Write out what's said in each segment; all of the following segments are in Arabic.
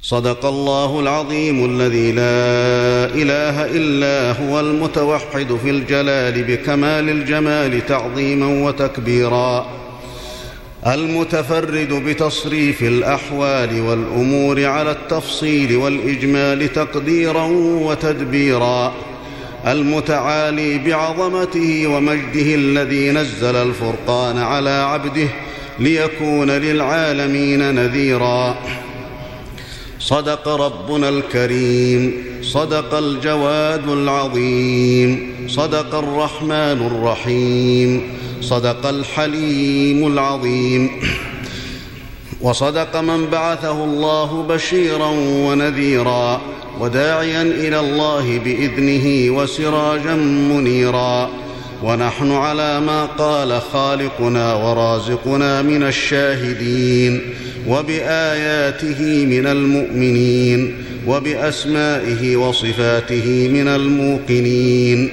صدق الله العظيم الذي لا إله إلا هو المتوحد في الجلال بكمال الجمال تعظيما وتكبيرا، المتفرد بتصريف الأحوال والأمور على التفصيل والإجمال تقديرا وتدبيرا، المتعالي بعظمته ومجده الذي نزل الفرقان على عبده ليكون للعالمين نذيرا. صدق ربنا الكريم، صدق الجواد العظيم، صدق الرحمن الرحيم، صدق الحليم العظيم، وصدق من بعثه الله بشيرا ونذيرا وداعيا إلى الله بإذنه وسراجا منيرا، ونحن على ما قال خالقنا ورازقنا من الشاهدين، وبآياته من المؤمنين، وبأسمائه وصفاته من الموقنين.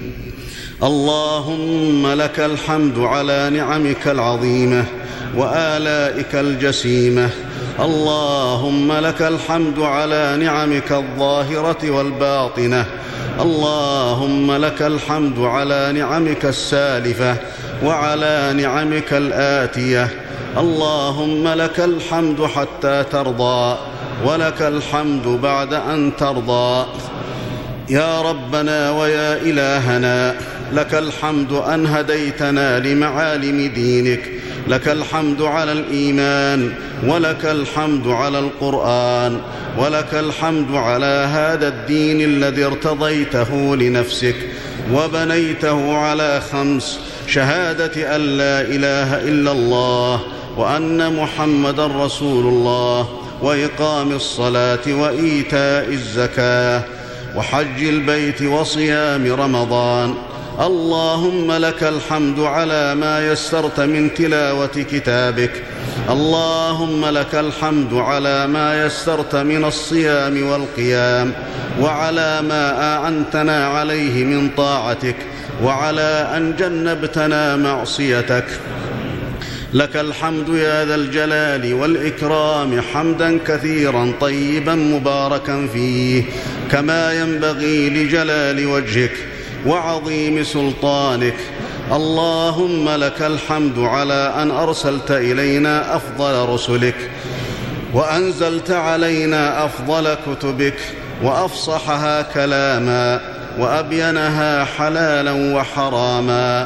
اللهم لك الحمد على نعمك العظيمة وآلائك الجسيمة، اللهم لك الحمد على نعمك الظاهرة والباطنة، اللهم لك الحمد على نعمك السالفة وعلى نعمك الآتية، اللهم لك الحمد حتى ترضى ولك الحمد بعد أن ترضى. يا ربنا ويا إلهنا، لك الحمد أن هديتنا لمعالم دينك، لك الحمد على الإيمان، ولك الحمد على القرآن، ولك الحمد على هذا الدين الذي ارتضيته لنفسك وبنيته على 5: شهادة أن لا إله إلا الله وأن محمد رسول الله، وإقام الصلاة وإيتاء الزكاة وحج البيت وصيام رمضان. اللهم لك الحمد على ما يسرت من تلاوة كتابك، اللهم لك الحمد على ما يسرت من الصيام والقيام، وعلى ما أعنتنا عليه من طاعتك، وعلى أن جنبتنا معصيتك. لك الحمد يا ذا الجلال والإكرام حمدا كثيرا طيبا مباركا فيه، كما ينبغي لجلال وجهك وعظيم سلطانك. اللهم لك الحمد على أن أرسلت إلينا أفضل رسلك، وأنزلت علينا أفضل كتبك، وأفصحها كلاما، وأبينها حلالا وحراما،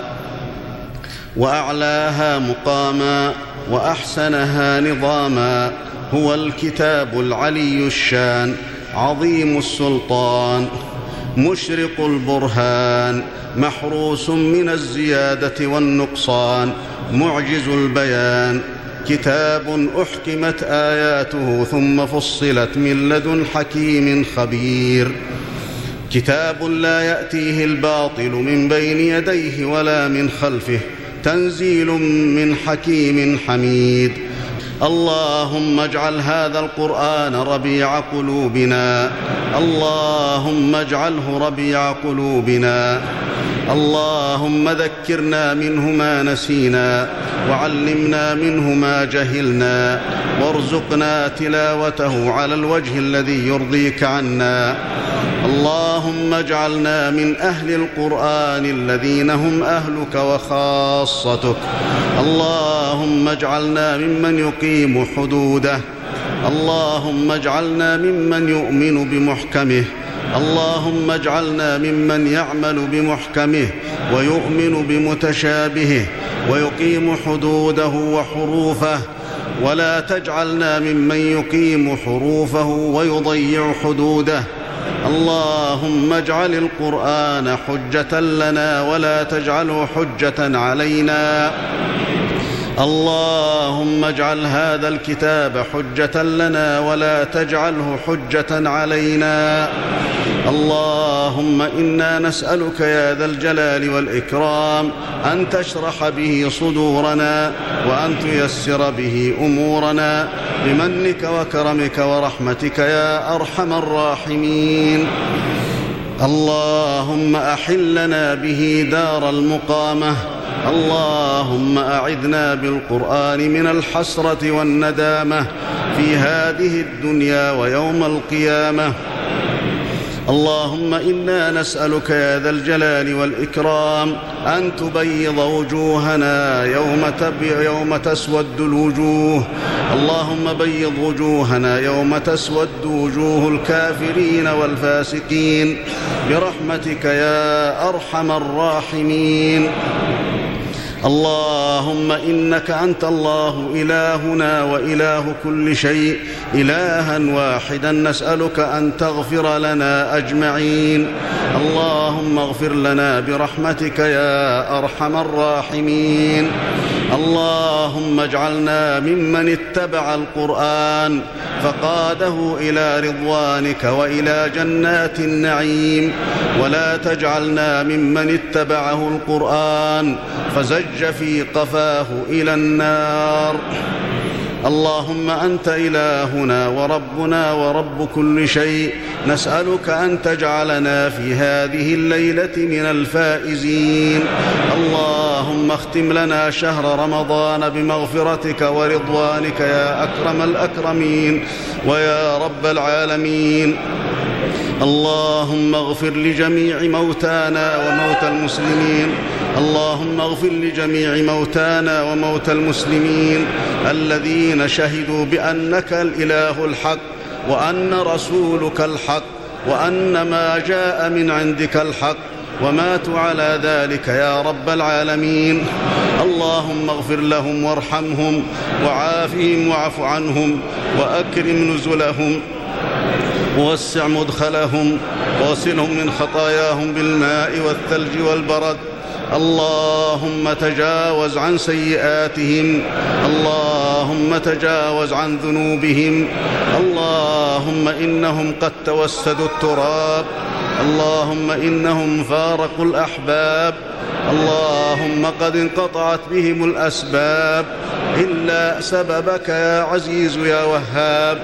وأعلاها مقاما، وأحسنها نظاما. هو الكتاب العلي الشان، عظيم السلطان، مشرق البرهان، محروس من الزيادة والنقصان، معجز البيان، كتاب أحكمت آياته ثم فصلت من لدن حكيم خبير، كتاب لا يأتيه الباطل من بين يديه ولا من خلفه، تنزيل من حكيم حميد. اللهم اجعل هذا القرآن ربيع قلوبنا، اللهم اجعله ربيع قلوبنا، اللهم ذكرنا منه ما نسينا، وعلمنا منه ما جهلنا، وارزقنا تلاوته على الوجه الذي يرضيك عنا. اللهم اجعلنا من أهل القرآن الذين هم أهلك وخاصتك، اللهم اجعلنا ممن يقيم حدوده، اللهم اجعلنا ممن يؤمن بمحكمه، اللهم اجعلنا ممن يعمل بمحكمه ويؤمن بمتشابهه ويقيم حدوده وحروفه، ولا تجعلنا ممن يقيم حروفه ويضيع حدوده. اللهم اجعل القرآن حجة لنا ولا تجعله حجة علينا. اللهم اجعل هذا الكتاب حجة لنا ولا تجعله حجة علينا. اللهم إنا نسألك يا ذا الجلال والإكرام أن تشرح به صدورنا، وأن تيسر به أمورنا بمنك وكرمك ورحمتك يا أرحم الراحمين. اللهم أحلنا به دار المقامة. اللهم أعذنا بالقرآن من الحسرة والندامة. في هذه الدنيا ويوم القيامة. اللهم إنا نسألك يا ذا الجلال والإكرام أن تبيض وجوهنا يوم تسود الوجوه. اللهم بيض وجوهنا يوم تسود وجوه الكافرين والفاسقين برحمتك يا أرحم الراحمين. اللهم إنك أنت الله إلهنا وإله كل شيء، إلها واحدا نسألك أن تغفر لنا أجمعين. اللهم اغفر لنا برحمتك يا أرحم الراحمين. اللهم اجعلنا ممن اتبع القرآن فقاده إلى رضوانك وإلى جنات النعيم، ولا تجعلنا ممن اتبعه القرآن فزج في قفاه إلى النار. اللهم أنت إلهنا وربنا ورب كل شيء، نسألك أن تجعلنا في هذه الليلة من الفائزين. اللهم اختم لنا شهر رمضان بمغفرتك ورضوانك يا أكرم الأكرمين ويا رب العالمين. اللهم اغفر لجميع موتانا وموتى المسلمين. اللهم اغفر لجميع موتانا وموتى المسلمين الذين شهدوا بأنك الإله الحق وأن رسولك الحق وأن ما جاء من عندك الحق وماتوا على ذلك يا رب العالمين. اللهم اغفر لهم وارحمهم وعافهم واعف عنهم وأكرم نزلهم ووسع مدخلهم واغسلهم من خطاياهم بالماء والثلج والبرد. اللهم تجاوز عن سيئاتهم. اللهم تجاوز عن ذنوبهم. اللهم إنهم قد توسدوا التراب. اللهم إنهم فارقوا الأحباب. اللهم قد انقطعت بهم الأسباب إلا سببك يا عزيز يا وهاب.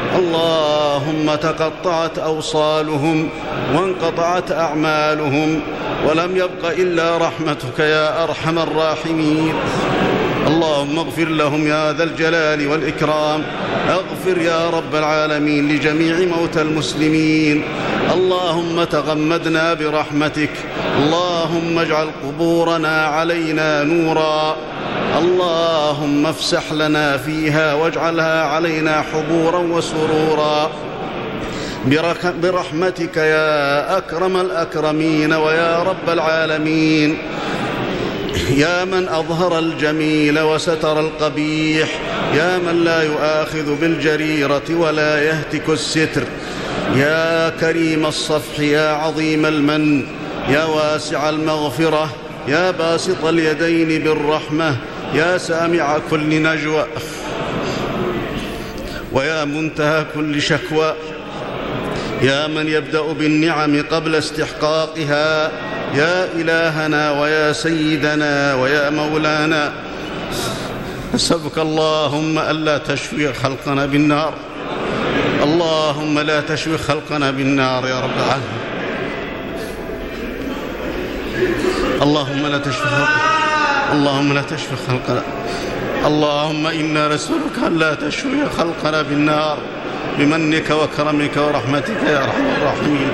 اللهم تقطعت أوصالهم وانقطعت أعمالهم ولم يبق إلا رحمتك يا أرحم الراحمين. اللهم اغفر لهم يا ذا الجلال والإكرام. اغفر يا رب العالمين لجميع موتى المسلمين. اللهم تغمدنا برحمتك. اللهم اجعل قبورنا علينا نورا. اللهم افسح لنا فيها واجعلها علينا حبورا وسرورا برحمتك يا أكرم الأكرمين ويا رب العالمين. يا من أظهر الجميل وستر القبيح، يا من لا يؤاخذ بالجريرة ولا يهتك الستر، يا كريم الصفح يا عظيم المن، يا واسع المغفرة، يا باسط اليدين بالرحمة، يا سامع كل نجوى ويا منتهى كل شكوى، يا من يبدأ بالنعم قبل استحقاقها، يا إلهنا ويا سيدنا ويا مولانا، نسألك اللهم ألا تشوي خلقنا بالنار. اللهم لا تشوي خلقنا بالنار يا رب العالمين. اللهم لا تشوي خلقنا، اللهم لا تشوي خلقنا. اللهم إنا نسألك ألا تشوي خلقنا بالنار بمنك وكرمك ورحمتك يا أرحم الراحمين.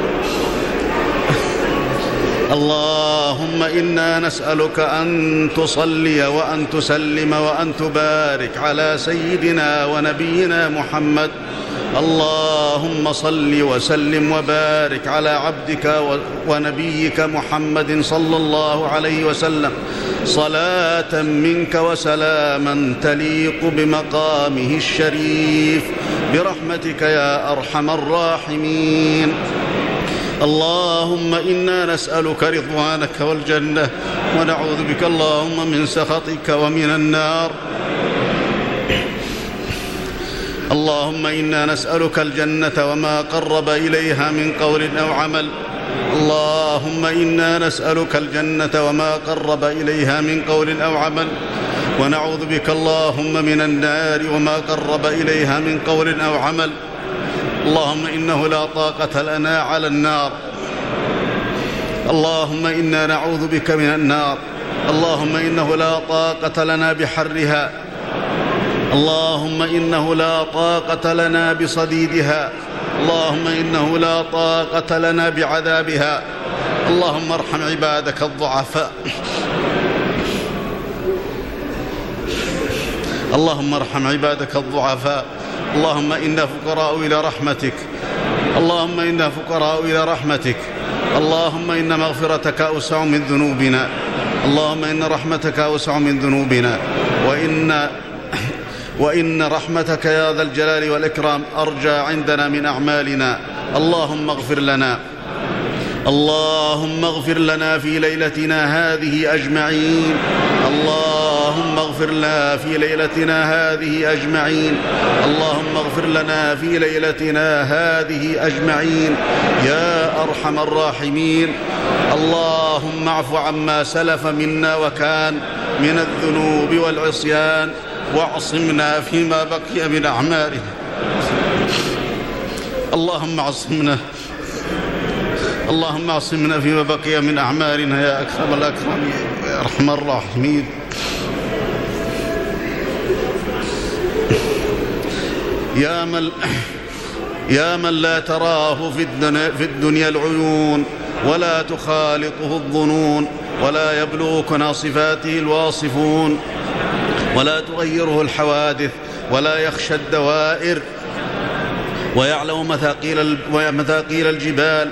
اللهم إنا نسألك أن تصلي وأن تسلم وأن تبارك على سيدنا ونبينا محمد. اللهم صل وسلم وبارك على عبدك ونبيك محمد صلى الله عليه وسلم صلاة منك وسلاما تليق بمقامه الشريف برحمتك يا أرحم الراحمين. اللهم إنا نسألك رضوانك والجنة ونعوذ بك اللهم من سخطك ومن النار. اللهم إنا نسألك الجنة وما قرب إليها من قول أو عمل. اللهم إنا نسألك الجنة وما قرب إليها من قول أو عمل، ونعوذ بك اللهم من النار وما قرب إليها من قول أو عمل. اللهم إنه لا طاقة لنا على النار. اللهم إنا نعوذ بك من النار. اللهم إنه لا طاقة لنا بحرها. اللهم إنه لا طاقة لنا بصديدها، اللهم إنه لا طاقة لنا بعذابها. اللهم ارحم عبادك الضعفاء، اللهم ارحم عبادك الضعفاء. اللهم إنا فقراء إلى رحمتك، اللهم إنا فقراء إلى رحمتك. اللهم إن مغفرتك أوسع من ذنوبنا، اللهم إن رحمتك أوسع من ذنوبنا، وإن رحمتك يا ذا الجلال والإكرام أرجى عندنا من أعمالنا. اللهم اغفر لنا، اللهم اغفر لنا في ليلتنا هذه أجمعين، اللهم اغفر لنا في ليلتنا هذه أجمعين، اللهم اغفر لنا في ليلتنا هذه أجمعين يا أرحم الراحمين. اللهم اعف عما سلف منا وكان من الذنوب والعصيان، واعصمنا فيما بقي من أعمالنا. اللهم اعصمنا، اللهم اعصمنا فيما بقي من أعمالنا يا أكرم الأكرمين يا أرحم الراحمين. يا من لا تراه في الدنيا العيون، ولا تخالطه الظنون، ولا يبلغ صفاته الواصفون، ولا تغيره الحوادث، ولا يخشى الدوائر، ويعلم مثاقيل الجبال،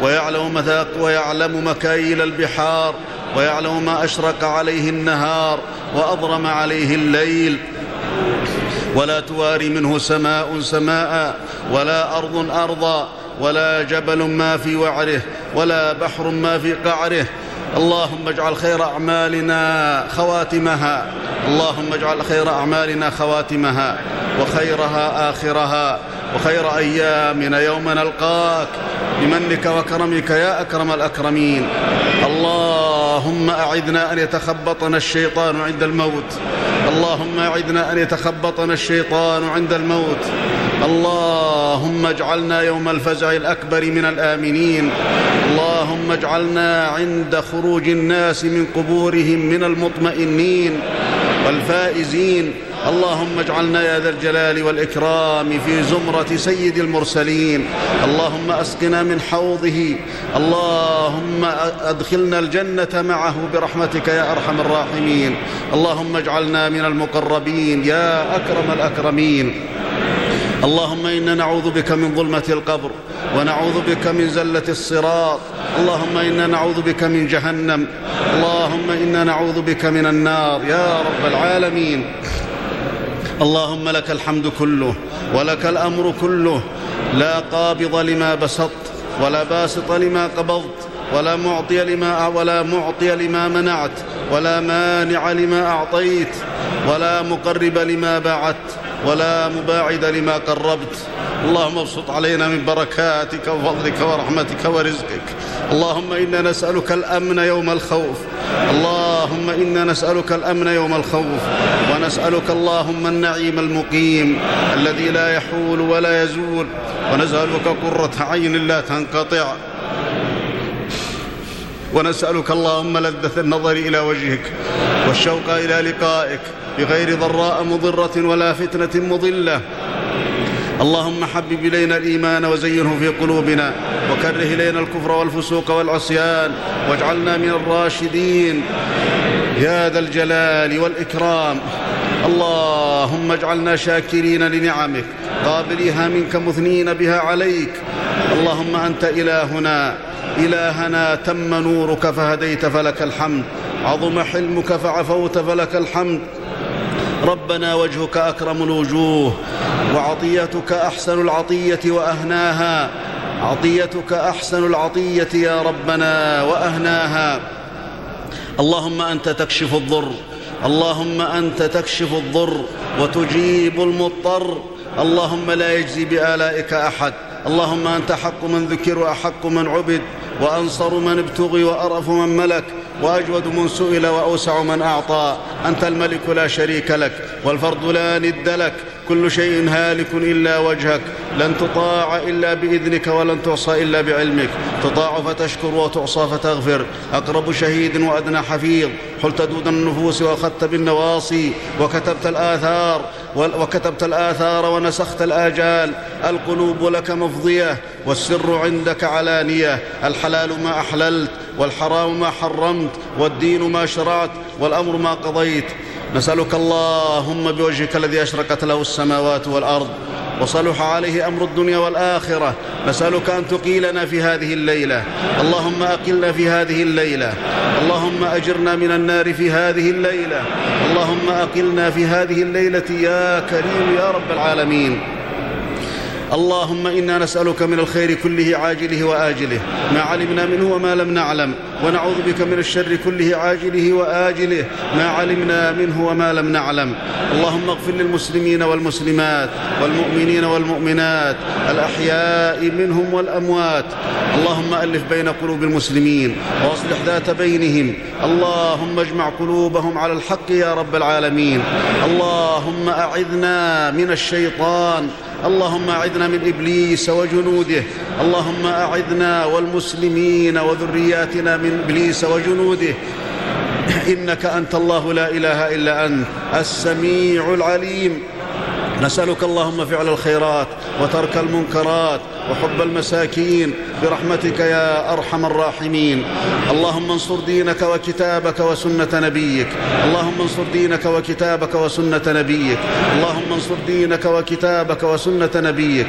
ويعلم مكاييل البحار، ويعلم ما أشرق عليه النهار وأظلم عليه الليل. ولا تواري منه سماء سماء، ولا أرض أرضا، ولا جبل ما في وعره، ولا بحر ما في قعره. اللهم اجعل خير أعمالنا خواتمها، اللهم اجعل خير أعمالنا خواتمها، وخيرها آخرها، وخير أيامنا يوم نلقاك بمنك وكرمك يا أكرم الأكرمين. اللهم أعدنا أن يتخبطنا الشيطان عند الموت، اللهم أعدنا أن يتخبطنا الشيطان عند الموت. اللهم اجعلنا يوم الفزع الأكبر من الآمنين، اللهم اجعلنا عند خروج الناس من قبورهم من المطمئنين والفائزين. اللهم اجعلنا يا ذا الجلال والإكرام في زمرة سيد المرسلين. اللهم أسقنا من حوضه، اللهم أدخلنا الجنة معه برحمتك يا أرحم الراحمين. اللهم اجعلنا من المقربين يا أكرم الأكرمين. اللهم إنا نعوذ بك من ظلمة القبر، ونعوذ بك من زلة الصراط، اللهم إنا نعوذ بك من جهنم، اللهم إنا نعوذ بك من النار يا رب العالمين. اللهم لك الحمد كله، ولك الأمر كله، لا قابض لما بسطت، ولا باسط لما قبضت، ولا معطي لما منعت، ولا مانع لما أعطيت، ولا مقرب لما بعدت، ولا مباعد لما قربت. اللهم ابسط علينا من بركاتك وفضلك ورحمتك ورزقك. اللهم إنا نسألك الأمن يوم الخوف، اللهم إنا نسألك الأمن يوم الخوف، ونسألك اللهم النعيم المقيم الذي لا يحول ولا يزول، ونسألك قرة عين لا تنقطع، ونسألك اللهم لذة النظر إلى وجهك والشوق إلى لقائك بغير ضراء مضرة ولا فتنة مضلة. اللهم حبب إلينا الإيمان وزينه في قلوبنا، وكره إلينا الكفر والفسوق والعصيان، واجعلنا من الراشدين يا ذا الجلال والإكرام. اللهم اجعلنا شاكرين لنعمك قابليها منك مثنين بها عليك. اللهم أنت إلهنا تم نورك فهديت فلك الحمد، عظم حلمك فعفوت فلك الحمد. ربنا وجهك أكرم الوجوه، وعطيتك أحسن العطية وأهناها، عطيتك أحسن العطية يا ربنا وأهناها. اللهم أنت تكشف الضر، اللهم أنت تكشف الضر وتجيب المضطر. اللهم لا يجزي بآلائك أحد. اللهم أنت حق من ذكر وأحق من عبد، وأنصر من ابتغي وأرف من ملك، وأجود من سئل وأوسع من أعطى. أنت الملك لا شريك لك، والفرد لا ند لك، كل شيء هالك إلا وجهك، لن تطاع إلا بإذنك ولن تعصى إلا بعلمك، تطاع فتشكر وتعصى فتغفر، أقرب شهيد وأدنى حفيظ، حلت دود النفوس وأخذت بالنواصي، وكتبت الآثار ونسخت الآجال، القلوب لك مفضية والسر عندك علانية، الحلال ما أحللت والحرام ما حرمت والدين ما شرعت والأمر ما قضيت. نسألك اللهم بوجهك الذي أشرقت له السماوات والأرض وصلح عليه أمر الدنيا والآخرة، نسألك أن تقيلنا في هذه الليلة، اللهم أقلنا في هذه الليلة، اللهم أجرنا من النار في هذه الليلة، اللهم أقلنا في هذه الليلة يا كريم يا رب العالمين. اللهم إنا نسألك من الخير كله عاجله وآجله ما علمنا منه وما لم نعلم، ونعوذ بك من الشر كله عاجله وآجله ما علمنا منه وما لم نعلم. اللهم اغفر للمسلمين والمسلمات والمؤمنين والمؤمنات الأحياء منهم والأموات، اللهم ألف بين قلوب المسلمين وأصلح ذات بينهم، اللهم اجمع قلوبهم على الحق يا رب العالمين. اللهم أعذنا من الشيطان، اللهم أعذنا من إبليس وجنوده، اللهم أعذنا والمسلمين وذرياتنا من إبليس وجنوده، إنك أنت الله لا إله إلا أنت السميع العليم. نسألك اللهم فعل الخيرات وترك المنكرات وحب المساكين برحمتك يا أرحم الراحمين. اللهم انصر دينك وكتابك وسنة نبيك، اللهم انصر دينك وكتابك وسنة نبيك، اللهم انصر دينك وكتابك وسنة نبيك.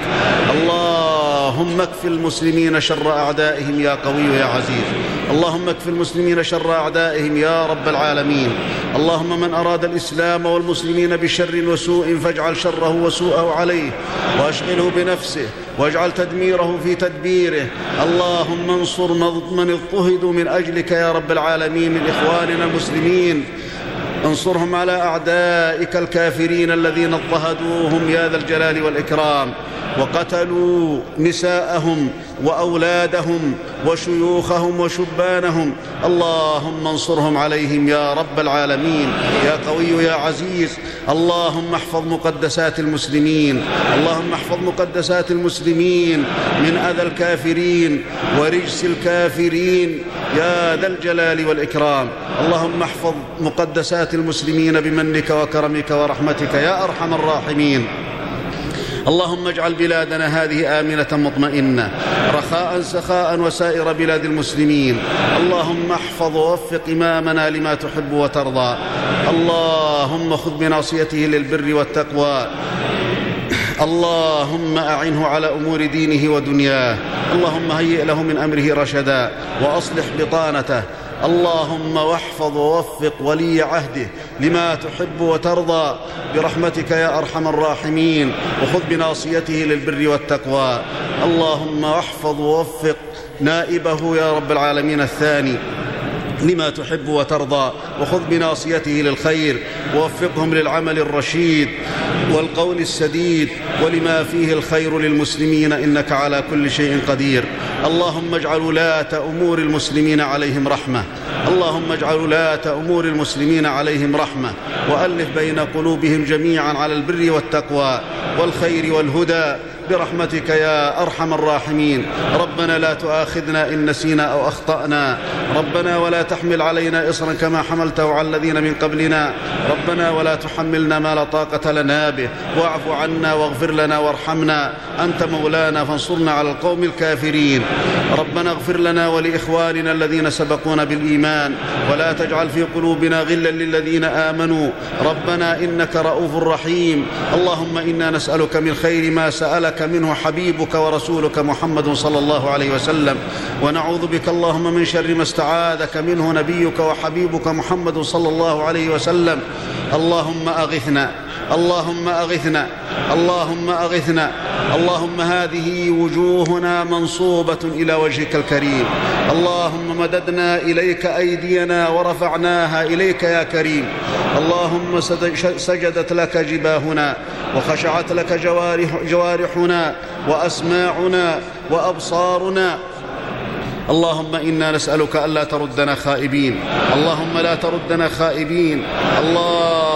اللهم اكف المسلمين شر أعدائهم يا قوي يا عزيز، اللهم اكف المسلمين شر أعدائهم يا رب العالمين. اللهم من أراد الإسلام والمسلمين بشر وسوء فاجعل شره وسوءه عليه وأشغله بنفسه واجعل تدميره في تدبيره. اللهم انصر من اضطهدوا من أجلك يا رب العالمين من إخواننا المسلمين، انصرهم على أعدائك الكافرين الذين اضطهدوهم يا ذا الجلال والإكرام وقتلوا نساءهم وأولادهم وشيوخهم وشبانهم. اللهم انصرهم عليهم يا رب العالمين يا قوي يا عزيز. اللهم احفظ مقدسات المسلمين، اللهم احفظ مقدسات المسلمين من أذى الكافرين ورجس الكافرين يا ذا الجلال والإكرام. اللهم احفظ مقدسات المسلمين بمنك وكرمك ورحمتك يا أرحم الراحمين. اللهم اجعل بلادنا هذه آمنة مطمئنة رخاء سخاء وسائر بلاد المسلمين. اللهم احفظ ووفق إمامنا لما تحب وترضى. اللهم خذ بناصيته للبر والتقوى. اللهم أعنه على أمور دينه ودنياه. اللهم هيئ له من أمره رشدا وأصلح بطانته. اللهم واحفظ ووفق ولي عهده لما تحب وترضى برحمتك يا أرحم الراحمين، وخذ بناصيته للبر والتقوى. اللهم واحفظ ووفق نائبه يا رب العالمين الثاني لما تحب وترضى، وخذ بناصيته للخير ووفقهم للعمل الرشيد والقول السديد ولما فيه الخير للمسلمين إنك على كل شيء قدير. اللهم اجعل ولاة أمور المسلمين عليهم رحمة، اللهم اجعل ولاة أمور المسلمين عليهم رحمة، وألف بين قلوبهم جميعا على البر والتقوى والخير والهدى برحمتك يا أرحم الراحمين. ربنا لا تؤاخذنا إن نسينا أو أخطأنا، ربنا ولا تحمل علينا إصرا كما حملته على الذين من قبلنا، ربنا ولا تحملنا ما لا طاقة لنا به، واعف عنا واغفر لنا وارحمنا، أنت مولانا فانصرنا على القوم الكافرين. ربنا اغفر لنا ولإخواننا الذين سبقونا بالإيمان، ولا تجعل في قلوبنا غلا للذين آمنوا، ربنا إنك رؤوف رحيم. اللهم إنا نسألك من خير ما سألك منه حبيبك ورسولك محمد صلى الله عليه وسلم، ونعوذ بك اللهم من شر ما استعاذك منه نبيك وحبيبك محمد صلى الله عليه وسلم. اللهم أغثنا، اللهم أغثنا، اللهم أغثنا. اللهم هذه وجوهنا منصوبة إلى وجهك الكريم، اللهم مددنا إليك أيدينا ورفعناها إليك يا كريم. اللهم سجدت لك جباهنا وخشعت لك جوارحنا وأسماعنا وأبصارنا. اللهم إنا نسألك ألا تردنا خائبين، اللهم لا تردنا خائبين.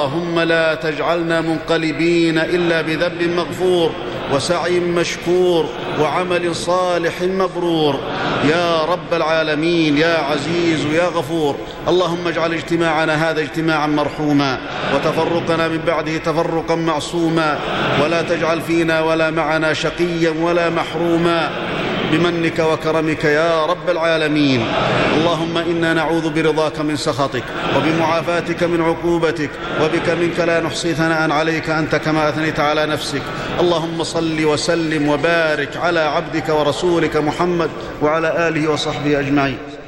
اللهم لا تجعلنا منقلبين إلا بذنب مغفور وسعي مشكور وعمل صالح مبرور يا رب العالمين يا عزيز يا غفور. اللهم اجعل اجتماعنا هذا اجتماعا مرحوما وتفرقنا من بعده تفرقا معصوما، ولا تجعل فينا ولا معنا شقيا ولا محروما بمنك وكرمك يا رب العالمين. اللهم إنا نعوذ برضاك من سخطك وبمعافاتك من عقوبتك، وبك منك لا نحصي ثناء عليك أنت كما أثنيت على نفسك. اللهم صل وسلم وبارك على عبدك ورسولك محمد وعلى آله وصحبه أجمعين.